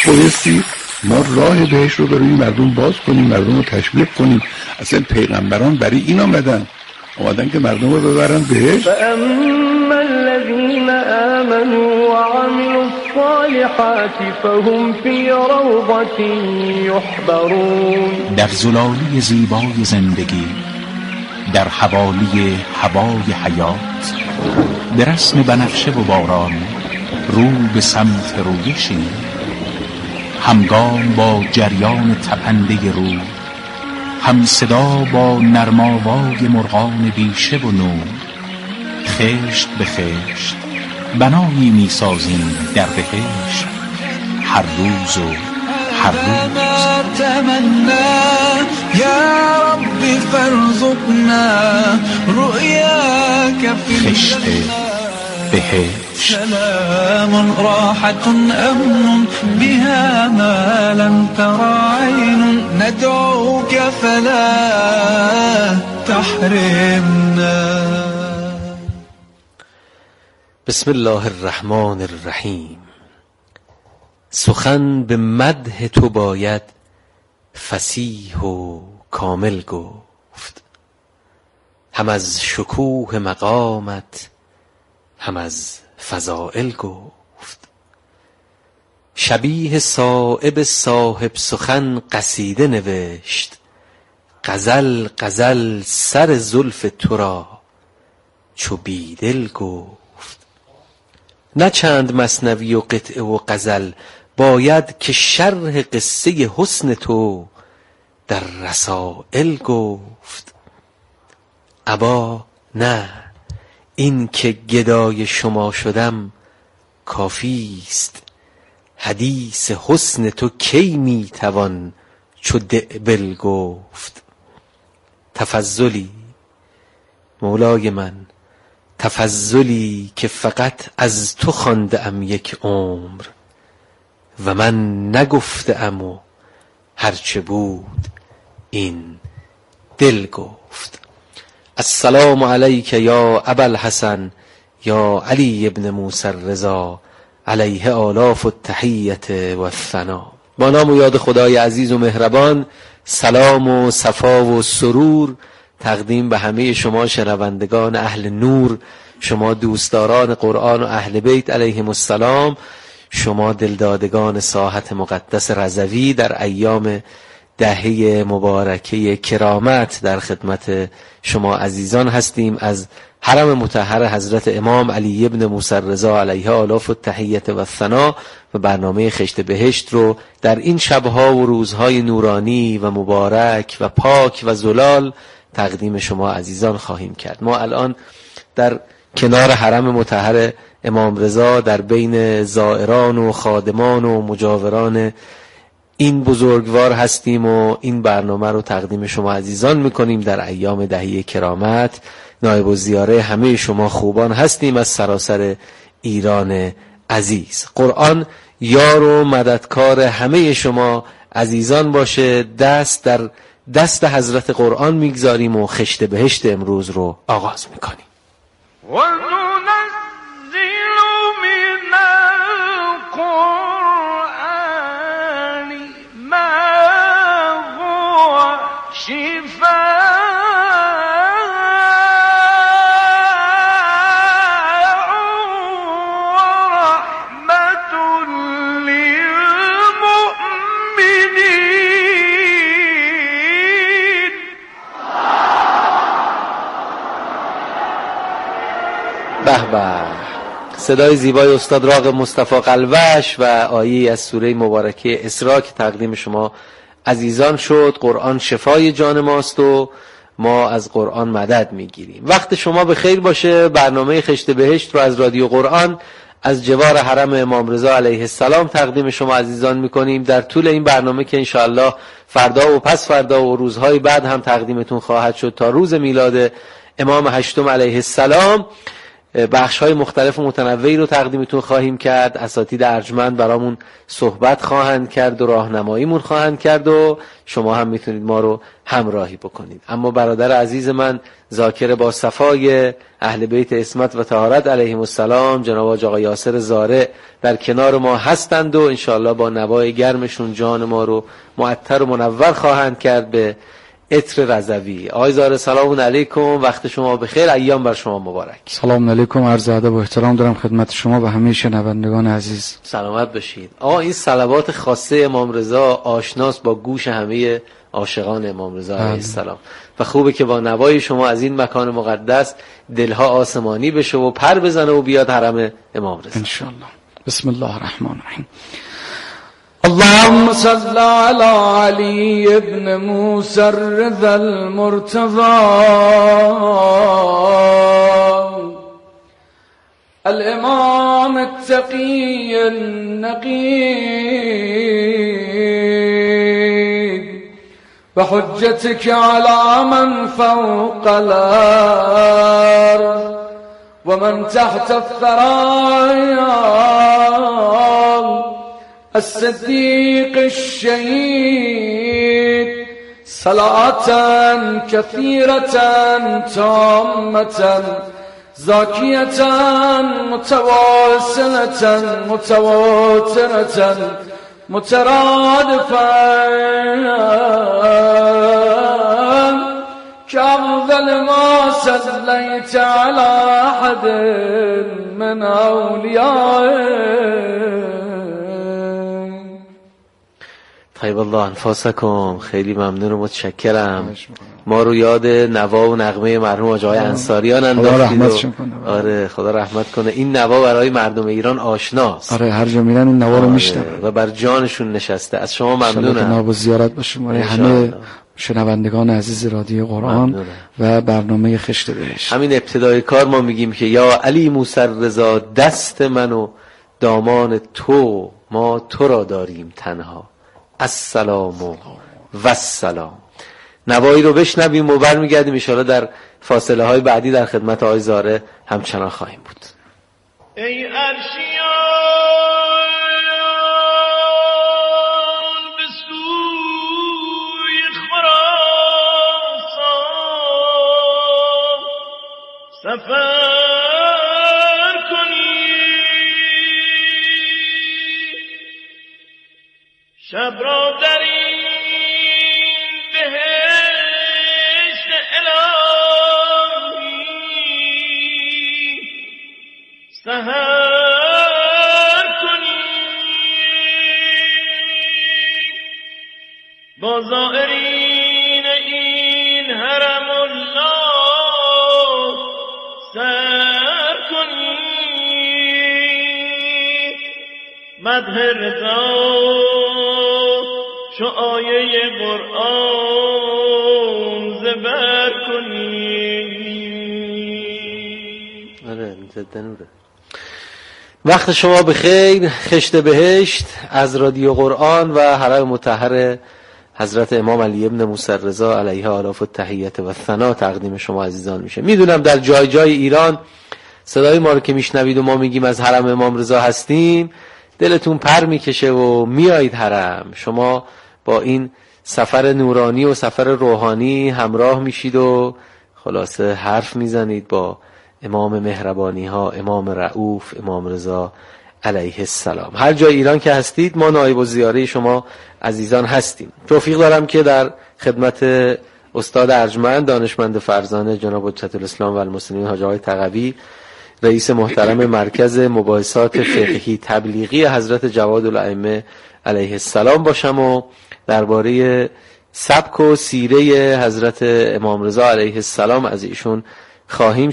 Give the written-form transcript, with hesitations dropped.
بایستی ما راه بهشت رو برای مردم باز کنیم، مردم رو تشویق کنیم. اصلا پیغمبران برای این آمدن که مردم رو ببرن بهشت. فاما الذين آمنوا وعملوا الصالحات فهم في روضة يحبرون. در زلالی زیبای زندگی، در حوالی هوای حیات، به رسم بنفشه و باران رو به سمت رویشیم، همگام با جریان تپنده رو، هم صدا با نرماوای مرغان بیشه و نور، خشت به خشت بنایی می سازیم در بهشت، هر روز و هر روز. یا رب فارزقنا رؤیاک فی خشت بهشت. سلام راحة أمن بها ما لم تر عين ندعوك فلا تحرمنا. بسم الله الرحمن الرحیم. سخن به مدح تو باید فصیح و کامل گفت، هم از شکوه مقامت هم از فضائل گفت. شبیه صایب صاحب سخن قصیده نوشت، غزل غزل سر زلف تو را چو بیدل گفت. نه چند مثنوی و قطعه و غزل باید که شرح قصه حسن تو در رسائل گفت. ابا نه، این که گدای شما شدم کافیست، حدیث حسن تو کی می توان چو دعبل گفت. تفضلی مولای من، تفضلی که فقط از تو خوانده ام یک عمر، و من نگفته ام و هرچه بود این دل گفت. السلام علیک یا ابا الحسن یا علی ابن موسی الرضا علیه آلاف التحیت و الثنا. با نام و یاد خدای عزیز و مهربان، سلام و صفا و سرور تقدیم به همه شما شنوندگان اهل نور، شما دوستداران قرآن و اهل بیت علیهم السلام، شما دلدادگان ساحت مقدس رضوی. در ایام دهه مبارکه کرامت در خدمت شما عزیزان هستیم. از حرم مطهر حضرت امام علی ابن موسی الرضا علیه آلاف التحیت و الثنا و برنامه خشت بهشت رو در این شبها و روزهای نورانی و مبارک و پاک و زلال تقدیم شما عزیزان خواهیم کرد. ما الان در کنار حرم مطهر امام رضا در بین زائران و خادمان و مجاوران این بزرگوار هستیم و این برنامه رو تقدیم شما عزیزان میکنیم در ایام دهه کرامت. نایب الزیاره همه شما خوبان هستیم از سراسر ایران عزیز. قرآن یار و مددکار همه شما عزیزان باشه. دست در دست حضرت قرآن میگذاریم و خشت بهشت امروز رو آغاز میکنیم. به به، صدای زیبای استاد راغب مصطفی قلوش و آیه از سوره مبارکه اسراء که تقدیم شما عزیزان شد. قرآن شفای جان ماست و ما از قرآن مدد میگیریم. وقت شما به خیر باشه. برنامه خشت بهشت رو از رادیو قرآن از جوار حرم امام رضا علیه السلام تقدیم شما عزیزان میکنیم. در طول این برنامه که انشاءالله فردا و پس فردا و روزهای بعد هم تقدیمتون خواهد شد تا روز میلاد امام هشتم علیه السلام، بخش‌های مختلف و متنوعی رو تقدیمتون خواهیم کرد. اساتید ارجمند برامون صحبت خواهند کرد و راهنماییمون خواهند کرد و شما هم میتونید ما رو همراهی بکنید. اما برادر عزیز من ذاکر با صفای اهل بیت عصمت و طهارت علیهم السلام جناب آقا یاسر زارع در کنار ما هستند و انشاءالله با نوای گرمشون جان ما رو معطر و منور خواهند کرد به عطر رضوی. آقای زارع سلام علیکم، وقت شما بخیر، ایام بر شما مبارک. سلام علیکم، عرض ادب و احترام دارم خدمت شما و همه شنوندگان عزیز. سلامت باشید. آقا این صلوات خاصه امام رضا آشناست با گوش همه عاشقان امام رضا علیه السلام و خوبه که با نوای شما از این مکان مقدس دلها آسمانی بشه و پر بزنه و بیاد حرم امام رضا انشاءالله. بسم الله الرحمن الرحیم. اللهم صل على علي ابن موسى الرضا المرتضى الامام التقي النقي وحجتك على من فوق الارض ومن تحت الثرى الصديق الشهيد صلاة كثيرة تامة زاكية متواصلة متواترة مترادفة كأفضل ما صليت على أحد من أوليائه. طیب الله انفاسکم. خیلی ممنون و متشکرم. ما رو یاد نوا و نغمه مرحوم آقای انصاریان انداختید. آره خدا رحمت کنه. این نوا برای مردم ایران آشناست. آره هر جا میرن این نوا رو میشنون و بر جانشون نشسته. از شما ممنونم. ناب و زیارت باشیم برای همه شنوندگان عزیز رادیو قرآن و برنامه خشت بهشت. همین ابتدای کار ما میگیم که یا علی موسی رضا دست من و دامان تو، ما تو را داریم تنها، السلام و السلام. نوایی رو بشنویم و برمیگردیم ان شاءالله در فاصله های بعدی در خدمت آقای زارع همچنان خواهیم بود. ای عرشیان به سوی خراسان سفر کنید، شب را در این بهشت الهی سحر کنید، با زائرین این حرم الله سر کنید، مدح رضا چو آیه قرآن زبر کنید. آره زدنوره. وقت شما بخیر. خشت بهشت از رادیو قرآن و حرم مطهر حضرت امام علی ابن موسی رضا علیه آلاف التحیت و ثنا تقدیم شما عزیزان میشه. میدونم در جای جای ایران صدای ما رو که میشنوید و ما میگیم از حرم امام رضا هستیم دلتون پر میکشه و میایید حرم. شما با این سفر نورانی و سفر روحانی همراه میشید و خلاصه حرف میزنید با امام مهربانی ها، امام رؤوف، امام رضا علیه السلام. هر جای ایران که هستید ما نایب الزیاره شما عزیزان هستیم. توفیق دارم که در خدمت استاد ارجمند دانشمند فرزانه جناب حجت الاسلام و المسلمین حاج آقای تقوی رئیس محترم مرکز مباحثات فقهی تبلیغی حضرت جواد الائمه علیه السلام باشم و درباره سبک و سیره حضرت امام رضا علیه السلام از ایشون خواهیم